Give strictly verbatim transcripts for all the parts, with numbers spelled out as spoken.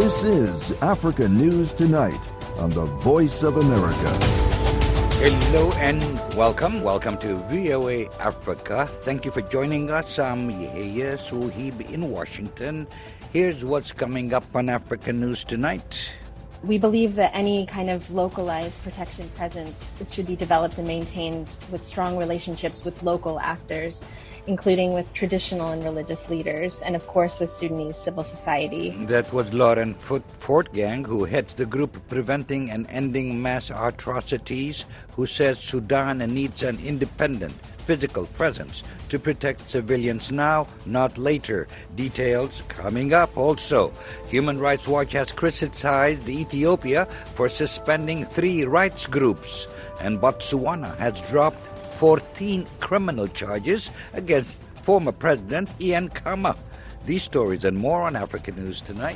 This is Africa News Tonight on the Voice of America. Hello and welcome. Welcome to V O A Africa. Thank you for joining us. I'm Yehia Suhib in Washington. Here's what's coming up on Africa News Tonight. We believe that any kind of localized protection presence should be developed and maintained with strong relationships with local actors, including with traditional and religious leaders, and of course with Sudanese civil society. That was Lauren Fortgang, who heads the group Preventing and Ending Mass Atrocities, who says Sudan needs an independent physical presence to protect civilians now, not later. Details coming up also. Human Rights Watch has criticized Ethiopia for suspending three rights groups, and Botswana has dropped fourteen criminal charges against former President Ian Khama. These stories and more on Africa News Tonight.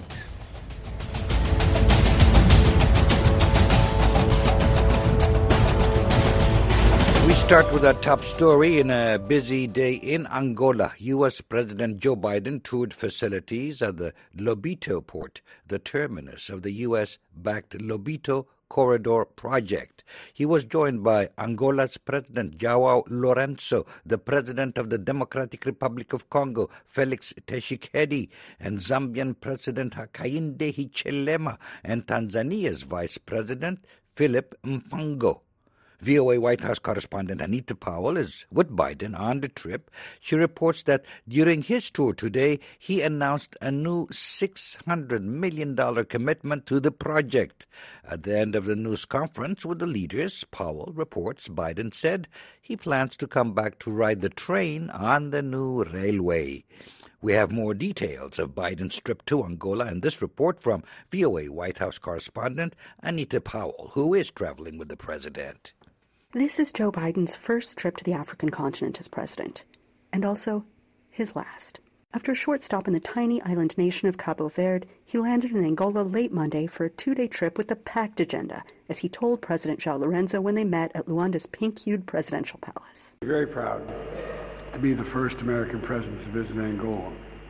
We start with our top story. In a busy day in Angola, U S President Joe Biden toured facilities at the Lobito port, the terminus of the U S-backed Lobito Corridor project. He was joined by Angola's President Joao Lourenço, the President of the Democratic Republic of Congo, Felix Tshisekedi, and Zambian President Hakainde Hichilema, and Tanzania's Vice President Philip Mpango. V O A White House correspondent Anita Powell is with Biden on the trip. She reports that during his tour today, he announced a new six hundred million dollars commitment to the project. At the end of the news conference with the leaders, Powell reports Biden said he plans to come back to ride the train on the new railway. We have more details of Biden's trip to Angola in this report from V O A White House correspondent Anita Powell, who is traveling with the president. This is Joe Biden's first trip to the African continent as president, and also his last. After a short stop in the tiny island nation of Cabo Verde, he landed in Angola late Monday for a two-day trip with a packed agenda, as he told President Joao Lourenço when they met at Luanda's pink-hued presidential palace. I'm very proud to be the first American president to visit Angola,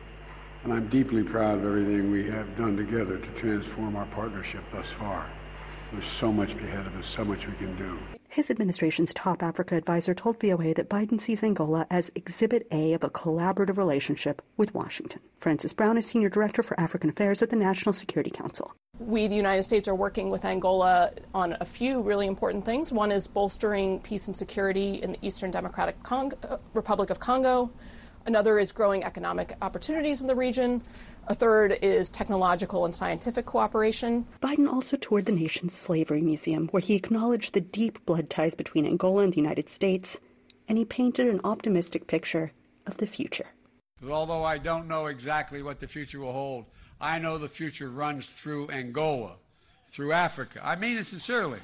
and I'm deeply proud of everything we have done together to transform our partnership thus far. There's so much ahead of us, so much we can do. His administration's top Africa advisor told V O A that Biden sees Angola as Exhibit A of a collaborative relationship with Washington. Frances Brown is Senior Director for African Affairs at the National Security Council. We, the United States, are working with Angola on a few really important things. One is bolstering peace and security in the Eastern Democratic Congo, Republic of Congo. Another is growing economic opportunities in the region. A third is technological and scientific cooperation. Biden also toured the nation's slavery museum, where he acknowledged the deep blood ties between Angola and the United States, and he painted an optimistic picture of the future. But although I don't know exactly what the future will hold, I know the future runs through Angola, through Africa. I mean it sincerely.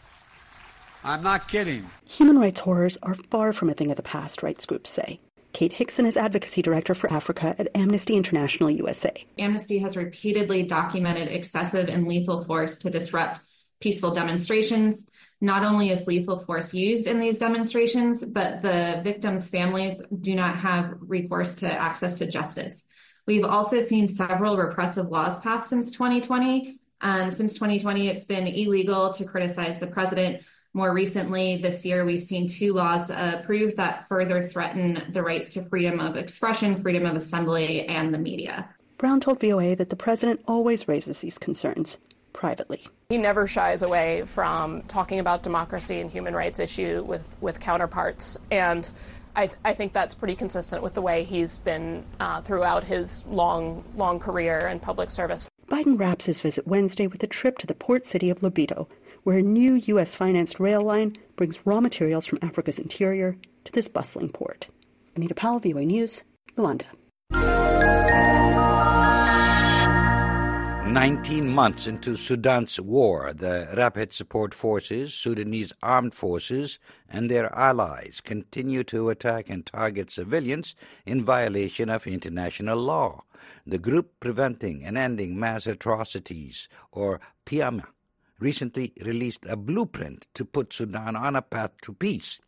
I'm not kidding. Human rights horrors are far from a thing of the past, rights groups say. Kate Hickson is Advocacy Director for Africa at Amnesty International U S A. Amnesty has repeatedly documented excessive and lethal force to disrupt peaceful demonstrations. Not only is lethal force used in these demonstrations, but the victims' families do not have recourse to access to justice. We've also seen several repressive laws passed since twenty twenty. Um, since twenty twenty, it's been illegal to criticize the president. More recently, this year, we've seen two laws uh, approved that further threaten the rights to freedom of expression, freedom of assembly, and the media. Brown told V O A that the president always raises these concerns privately. He never shies away from talking about democracy and human rights issue with, with counterparts. And I, I think that's pretty consistent with the way he's been uh, throughout his long, long career in public service. Biden wraps his visit Wednesday with a trip to the port city of Lobito, where a new U S-financed rail line brings raw materials from Africa's interior to this bustling port. Anita Powell, V O A News, Luanda. Nineteen months into Sudan's war, the Rapid Support Forces, Sudanese armed forces, and their allies continue to attack and target civilians in violation of international law. The group Preventing and Ending Mass Atrocities, or P I A M, recently released a blueprint to put Sudan on a path to peace.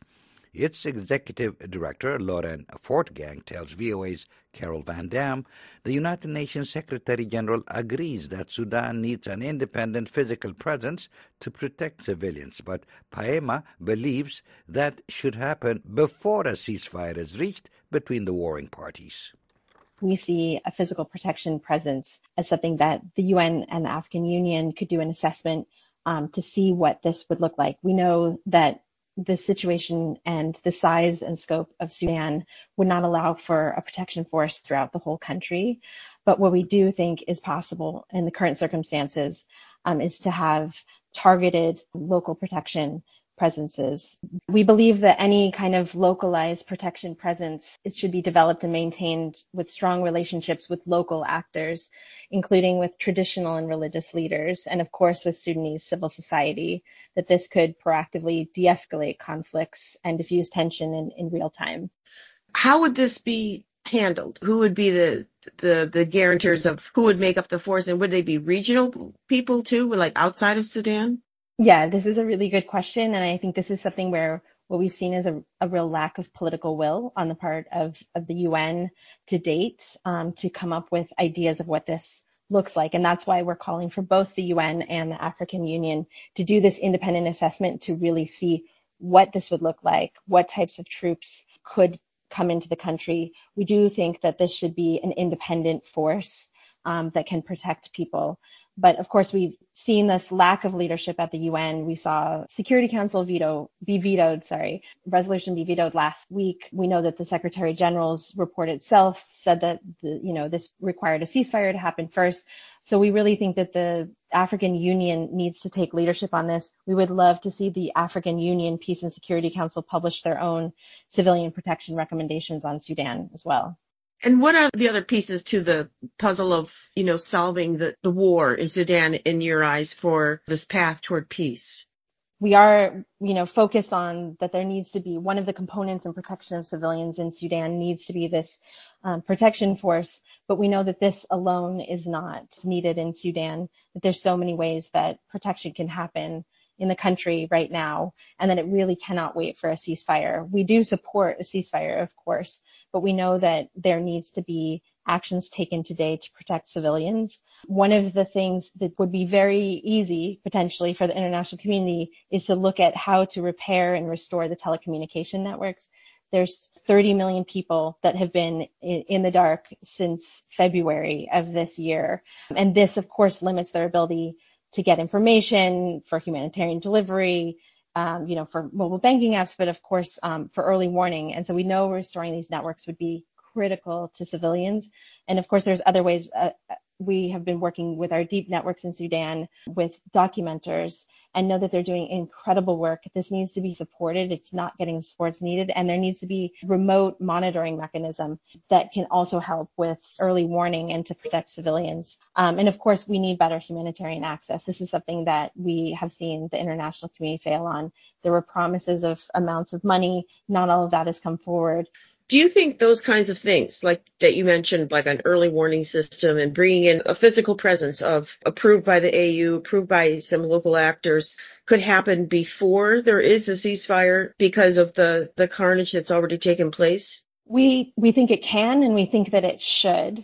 Its executive director, Lauren Fortgang, tells V O A's Carol Van Dam the United Nations Secretary-General agrees that Sudan needs an independent physical presence to protect civilians, but Paema believes that should happen before a ceasefire is reached between the warring parties. We see a physical protection presence as something that the U N and the African Union could do an assessment um, to see what this would look like. We know that the situation and the size and scope of Sudan would not allow for a protection force throughout the whole country. But what we do think is possible in the current circumstances um, is to have targeted local protection presences. We believe that any kind of localized protection presence it should be developed and maintained with strong relationships with local actors, including with traditional and religious leaders, and of course with Sudanese civil society, that this could proactively de-escalate conflicts and diffuse tension in, in real time. How would this be handled? Who would be the, the the guarantors of who would make up the force, and would they be regional people too, like outside of Sudan? Yeah, this is a really good question, and I think this is something where what we've seen is a, a real lack of political will on the part of, of the U N to date um, to come up with ideas of what this looks like. And that's why we're calling for both the U N and the African Union to do this independent assessment to really see what this would look like, what types of troops could come into the country. We do think that this should be an independent force um, that can protect people. But of course, we've seen this lack of leadership at the U N. We saw Security Council veto, be vetoed, sorry, resolution be vetoed last week. We know that the Secretary General's report itself said that, the, you know, this required a ceasefire to happen first. So we really think that the African Union needs to take leadership on this. We would love to see the African Union Peace and Security Council publish their own civilian protection recommendations on Sudan as well. And what are the other pieces to the puzzle of, you know, solving the, the war in Sudan in your eyes for this path toward peace? We are, you know, focused on that there needs to be one of the components in protection of civilians in Sudan needs to be this um, protection force. But we know that this alone is not needed in Sudan, that there's so many ways that protection can happen in the country right now, and that it really cannot wait for a ceasefire. We do support a ceasefire, of course, but we know that there needs to be actions taken today to protect civilians. One of the things that would be very easy, potentially, for the international community is to look at how to repair and restore the telecommunication networks. There's thirty million people that have been in the dark since February of this year. And this, of course, limits their ability to get information for humanitarian delivery, um, you know, for mobile banking apps, but of course, um, for early warning. And so we know restoring these networks would be critical to civilians. And of course, there's other ways. Uh, we have been working with our deep networks in Sudan with documenters and know that they're doing incredible work. This needs to be supported. It's not getting the support it's needed. And there needs to be remote monitoring mechanism that can also help with early warning and to protect civilians. Um, and of course, we need better humanitarian access. This is something that we have seen the international community fail on. There were promises of amounts of money. Not all of that has come forward. Do you think those kinds of things, like that you mentioned, like an early warning system and bringing in a physical presence of approved by the A U, approved by some local actors, could happen before there is a ceasefire because of the, the carnage that's already taken place? We we think it can, and we think that it should.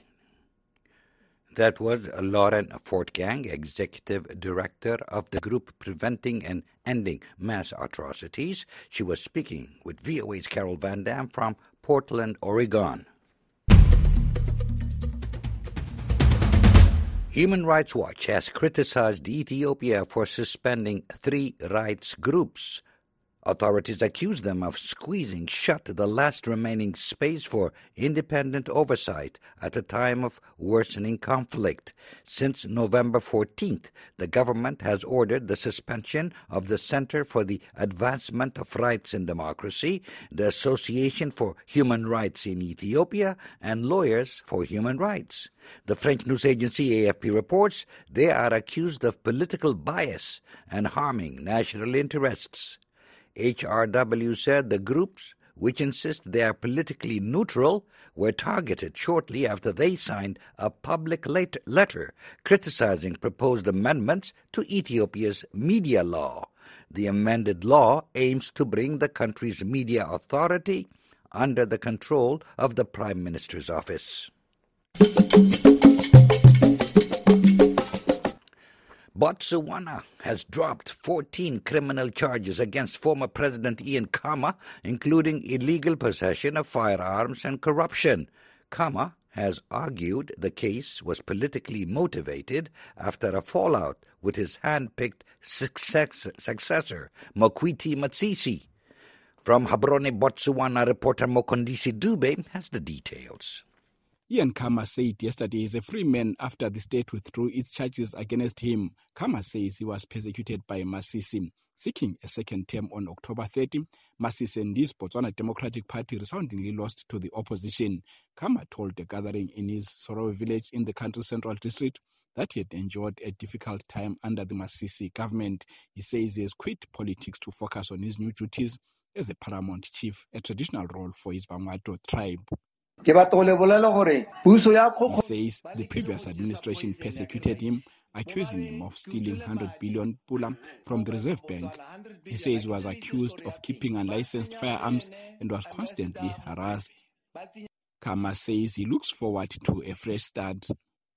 That was Lauren Fortgang, Executive Director of the group Preventing and Ending Mass Atrocities. She was speaking with V O A's Carol Van Dam from Portland, Oregon. Human Rights Watch has criticized Ethiopia for suspending three rights groups. Authorities accuse them of squeezing shut the last remaining space for independent oversight at a time of worsening conflict. Since November fourteenth, the government has ordered the suspension of the Center for the Advancement of Rights and Democracy, the Association for Human Rights in Ethiopia, and Lawyers for Human Rights. The French news agency A F P reports they are accused of political bias and harming national interests. H R W said the groups, which insist they are politically neutral, were targeted shortly after they signed a public letter criticizing proposed amendments to Ethiopia's media law. The amended law aims to bring the country's media authority under the control of the Prime Minister's office. Botswana has dropped fourteen criminal charges against former President Ian Khama, including illegal possession of firearms and corruption. Khama has argued the case was politically motivated after a fallout with his hand-picked success- successor, Mokwiti Matsisi. From Gaborone, Botswana, reporter Mokondisi Dube has the details. Ian Khama said yesterday he is a free man after the state withdrew its charges against him. Khama says he was persecuted by Masisi. Seeking a second term on October thirtieth, Masisi and his Botswana Democratic Party resoundingly lost to the opposition. Khama told a gathering in his Sorowe village in the country's central district that he had enjoyed a difficult time under the Masisi government. He says he has quit politics to focus on his new duties as a paramount chief, a traditional role for his Bangwato tribe. He says the previous administration persecuted him, accusing him of stealing one hundred billion pula from the Reserve Bank. He says he was accused of keeping unlicensed firearms and was constantly harassed. Khama says he looks forward to a fresh start.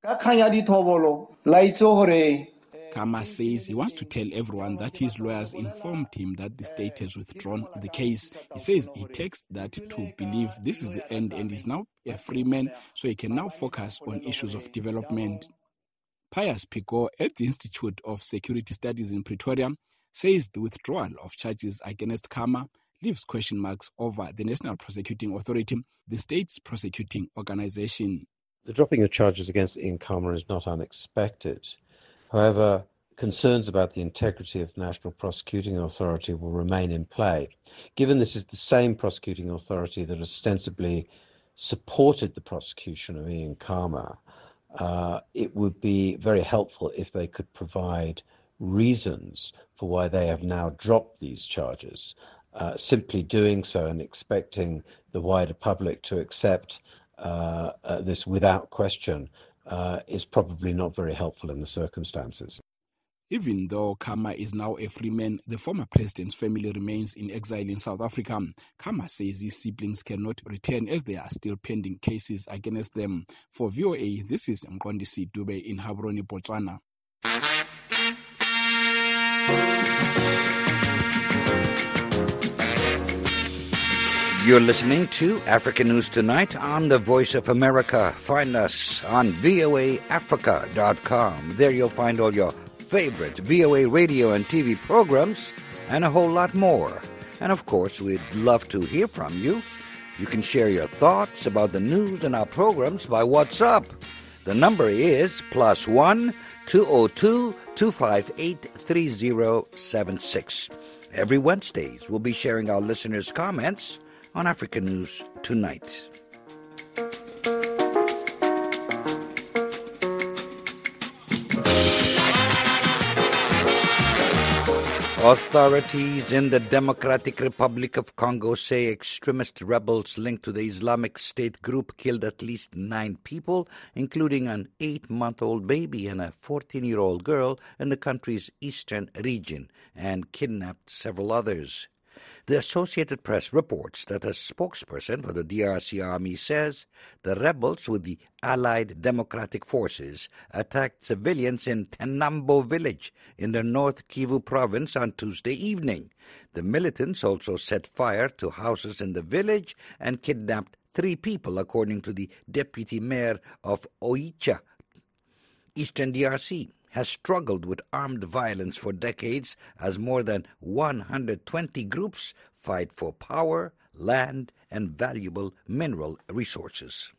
Khama says he wants to tell everyone that his lawyers informed him that the state has withdrawn the case. He says he takes that to believe this is the end and is now a free man, so he can now focus on issues of development. Pius Pico at the Institute of Security Studies in Pretoria says the withdrawal of charges against Khama leaves question marks over the National Prosecuting Authority, the state's prosecuting organization. The dropping of charges against Ian Khama is not unexpected. However, concerns about the integrity of the National Prosecuting Authority will remain in play. Given this is the same prosecuting authority that ostensibly supported the prosecution of Ian Khama, uh, it would be very helpful if they could provide reasons for why they have now dropped these charges. Uh, simply doing so and expecting the wider public to accept uh, uh, this without question Uh, is probably not very helpful in the circumstances. Even though Khama is now a free man, the former president's family remains in exile in South Africa. Khama says his siblings cannot return as there are still pending cases against them. For V O A, this is Mkondisi Dube in Gaborone, Botswana. You're listening to Africa News Tonight on the Voice of America. Find us on V O A Africa dot com. There you'll find all your favorite V O A radio and T V programs and a whole lot more. And of course, we'd love to hear from you. You can share your thoughts about the news and our programs by WhatsApp. The number is plus one two oh two two five eight three oh seven six. Every Wednesdays, we'll be sharing our listeners' comments on Africa News Tonight. Authorities in the Democratic Republic of Congo say extremist rebels linked to the Islamic State group killed at least nine people, including an eight-month-old baby and a fourteen-year-old girl in the country's eastern region, and kidnapped several others. The Associated Press reports that a spokesperson for the D R C Army says the rebels with the Allied Democratic Forces attacked civilians in Tenambo village in the North Kivu province on Tuesday evening. The militants also set fire to houses in the village and kidnapped three people, according to the deputy mayor of Oicha. Eastern D R C has struggled with armed violence for decades as more than one hundred twenty groups fight for power, land, and valuable mineral resources.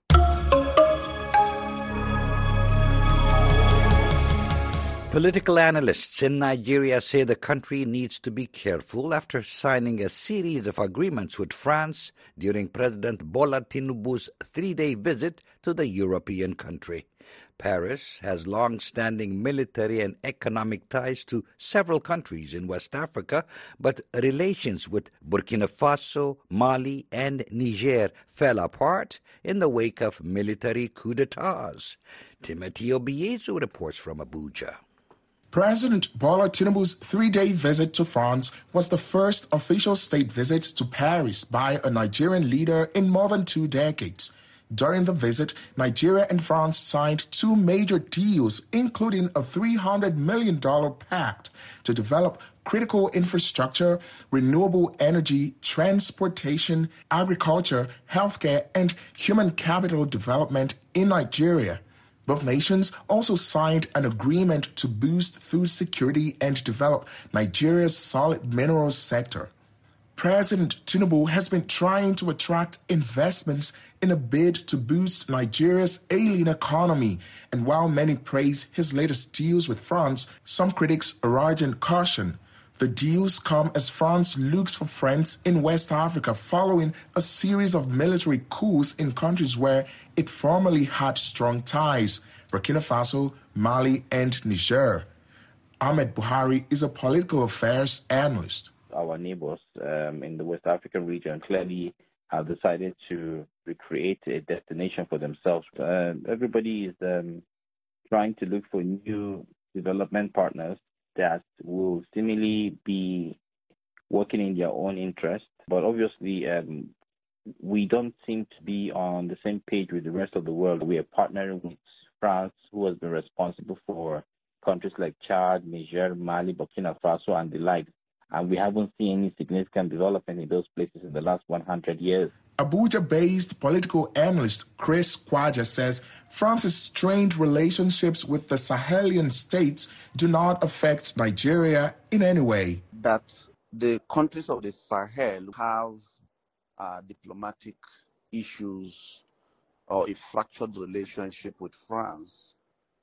Political analysts in Nigeria say the country needs to be careful after signing a series of agreements with France during President Bola Tinubu's three-day visit to the European country. Paris has long-standing military and economic ties to several countries in West Africa, but relations with Burkina Faso, Mali, and Niger fell apart in the wake of military coups d'etats. Timothy Obiezu reports from Abuja. President Bola Tinubu's three-day visit to France was the first official state visit to Paris by a Nigerian leader in more than two decades. During the visit, Nigeria and France signed two major deals, including a three hundred million dollars pact to develop critical infrastructure, renewable energy, transportation, agriculture, healthcare, and human capital development in Nigeria. Both nations also signed an agreement to boost food security and develop Nigeria's solid minerals sector. President Tinubu has been trying to attract investments in a bid to boost Nigeria's ailing economy, and while many praise his latest deals with France, some critics are urging caution. The deals come as France looks for friends in West Africa following a series of military coups in countries where it formerly had strong ties: Burkina Faso, Mali, and Niger. Ahmed Buhari is a political affairs analyst. Our neighbors um, in the West African region clearly have decided to recreate a destination for themselves. Uh, everybody is um, trying to look for new development partners that will seemingly be working in their own interest. But obviously, um, we don't seem to be on the same page with the rest of the world. We are partnering with France, who has been responsible for countries like Chad, Niger, Mali, Burkina Faso, and the like. And we haven't seen any significant development in those places in the last one hundred years. Abuja-based political analyst Chris Kwaja says France's strained relationships with the Sahelian states do not affect Nigeria in any way. That the countries of the Sahel have uh, diplomatic issues or a fractured relationship with France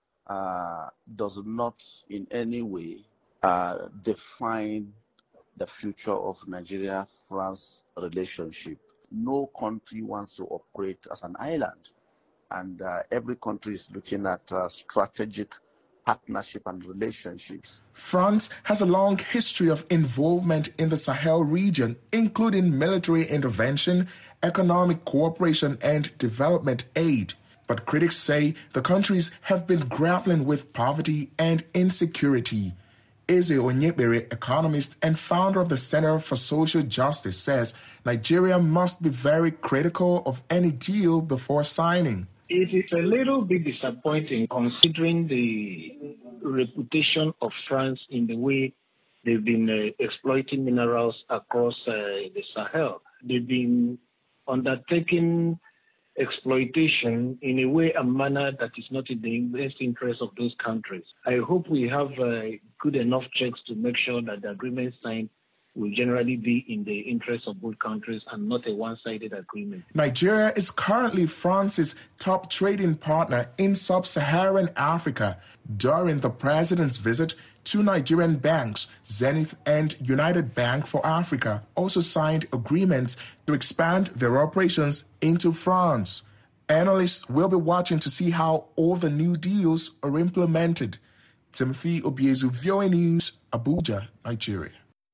uh, does not in any way uh, define the future of Nigeria-France relationship. No country wants to operate as an island, and uh, every country is looking at uh, strategic partnership and relationships. France has a long history of involvement in the Sahel region, including military intervention, economic cooperation, and development aid. But critics say the countries have been grappling with poverty and insecurity. Eze Onyebere, economist and founder of the Center for Social Justice, says Nigeria must be very critical of any deal before signing. It is a little bit disappointing considering the reputation of France in the way they've been uh, exploiting minerals across uh, the Sahel. They've been undertaking exploitation in a way and manner that is not in the best interest of those countries. I hope we have uh, good enough checks to make sure that the agreement signed will generally be in the interest of both countries and not a one-sided agreement. Nigeria is currently France's top trading partner in sub-Saharan Africa. During the president's visit, two Nigerian banks, Zenith and United Bank for Africa, also signed agreements to expand their operations into France. Analysts will be watching to see how all the new deals are implemented. Timothy Obiezu, V O A News, Abuja, Nigeria.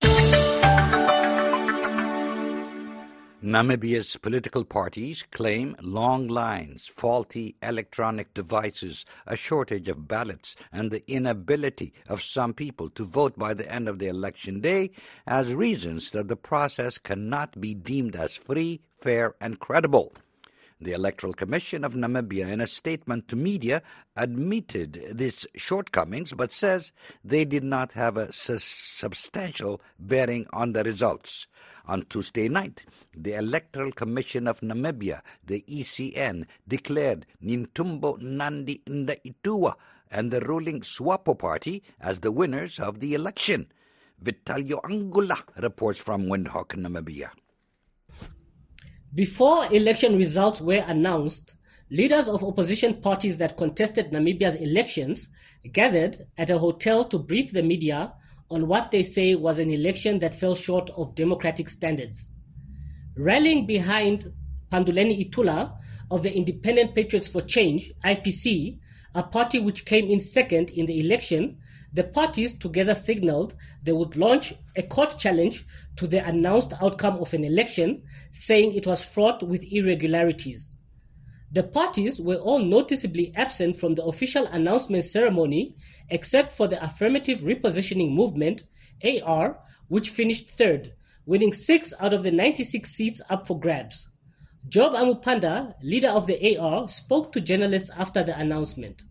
Namibia's political parties claim long lines, faulty electronic devices, a shortage of ballots, and the inability of some people to vote by the end of the election day as reasons that the process cannot be deemed as free, fair, and credible. The Electoral Commission of Namibia, in a statement to media, admitted these shortcomings but says they did not have a su- substantial bearing on the results. On Tuesday night, the Electoral Commission of Namibia, the E C N, declared Nintumbo Nandi Ndaitwah and the ruling SWAPO party as the winners of the election. Vitalio Angula reports from Windhoek, Namibia. Before election results were announced, leaders of opposition parties that contested Namibia's elections gathered at a hotel to brief the media on what they say was an election that fell short of democratic standards. Rallying behind Panduleni Itula of the Independent Patriots for Change, I P C, a party which came in second in the election, the parties together signaled they would launch a court challenge to the announced outcome of an election, saying it was fraught with irregularities. The parties were all noticeably absent from the official announcement ceremony, except for the Affirmative Repositioning Movement, A R, which finished third, winning six out of the ninety-six seats up for grabs. Job Amupanda, leader of the A R, spoke to journalists after the announcement.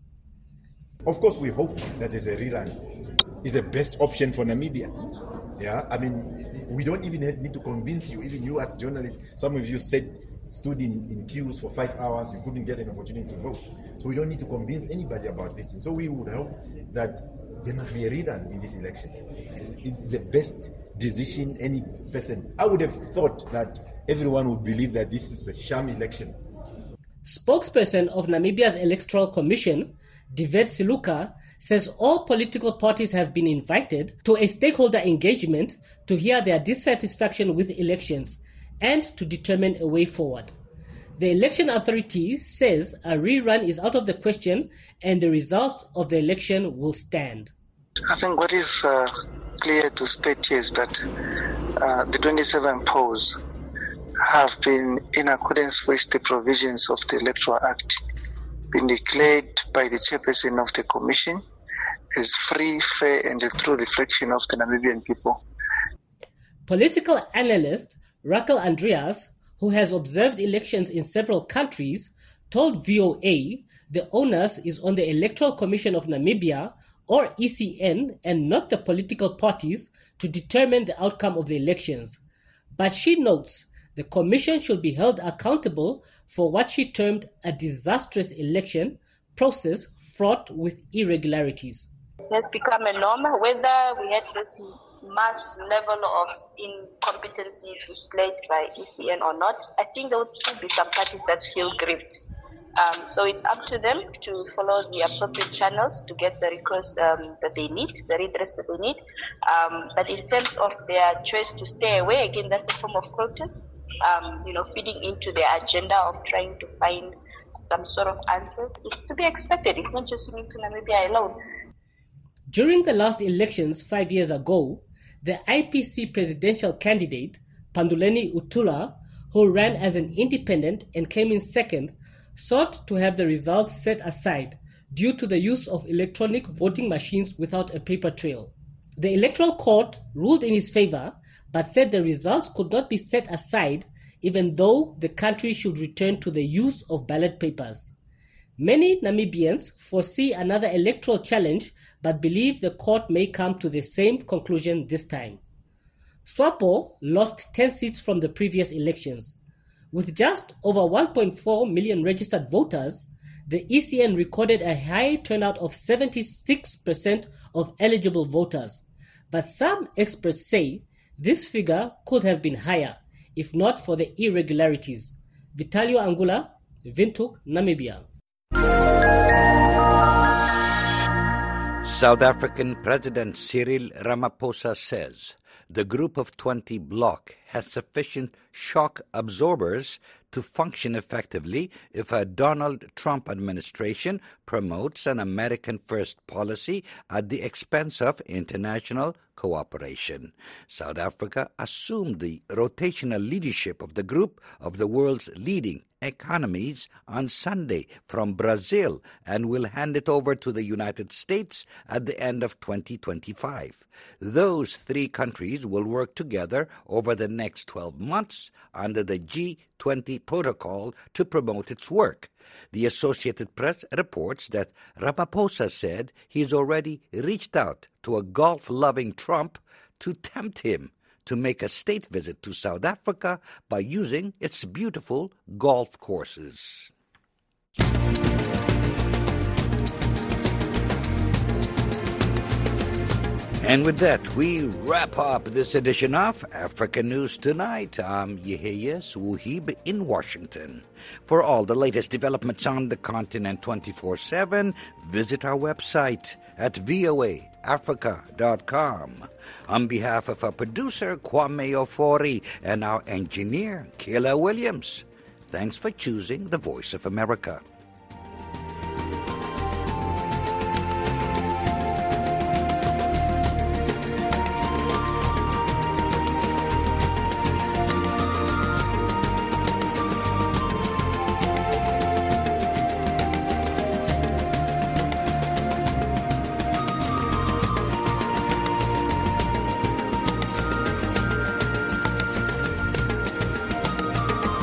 Of course, we hope that there's a rerun. It's the best option for Namibia. Yeah, I mean, we don't even need to convince you, even you as journalists. Some of you said, stood in, in queues for five hours, you couldn't get an opportunity to vote. So we don't need to convince anybody about this thing. So we would hope that there must be a rerun in this election. It's, it's the best decision any person. I would have thought that everyone would believe that this is a sham election. Spokesperson of Namibia's Electoral Commission, Divet Siluka, says all political parties have been invited to a stakeholder engagement to hear their dissatisfaction with elections and to determine a way forward. The election authority says a rerun is out of the question and the results of the election will stand. I think what is uh, clear to state here is that uh, the twenty-seven polls have been in accordance with the provisions of the Electoral Act, been declared by the chairperson of the commission as free, fair and a true reflection of the Namibian people. Political analyst Raquel Andreas, who has observed elections in several countries, told V O A the onus is on the Electoral Commission of Namibia, or E C N, and not the political parties to determine the outcome of the elections. But she notes the commission should be held accountable for what she termed a disastrous election process fraught with irregularities. It has become a norm, whether we had this mass level of incompetency displayed by E C N or not. I think there would still be some parties that feel grieved. Um, so it's up to them to follow the appropriate channels to get the request um, that they need, the redress that they need. Um, but in terms of their choice to stay away, again, that's a form of protest, um, you know, feeding into their agenda of trying to find some sort of answers. It's to be expected. It's not just unique to Namibia alone. During the last elections five years ago, the I P C presidential candidate, Panduleni Utula, who ran as an independent and came in second, sought to have the results set aside due to the use of electronic voting machines without a paper trail. The Electoral Court ruled in his favor, but said the results could not be set aside even though the country should return to the use of ballot papers. Many Namibians foresee another electoral challenge but believe the court may come to the same conclusion this time. SWAPO lost ten seats from the previous elections. With just over one point four million registered voters, the E C N recorded a high turnout of seventy-six percent of eligible voters. But some experts say this figure could have been higher, if not for the irregularities. Vitalio Angula, Windhoek, Namibia. South African President Cyril Ramaphosa says the Group of twenty bloc has sufficient shock absorbers to function effectively if a Donald Trump administration promotes an American-first policy at the expense of international cooperation. South Africa assumed the rotational leadership of the group of the world's leading economies on Sunday from Brazil and will hand it over to the United States at the end of twenty twenty-five. Those three countries will work together over the next twelve months under the G twenty protocol to promote its work. The Associated Press reports that Ramaphosa said he's already reached out to a golf-loving Trump to tempt him to make a state visit to South Africa by using its beautiful golf courses. And with that, we wrap up this edition of Africa News Tonight. I'm Yehia Swuhib in Washington. For all the latest developments on the continent twenty-four seven, visit our website at v o a africa dot com. On behalf of our producer, Kwame Ofori, and our engineer, Kayla Williams, thanks for choosing the Voice of America.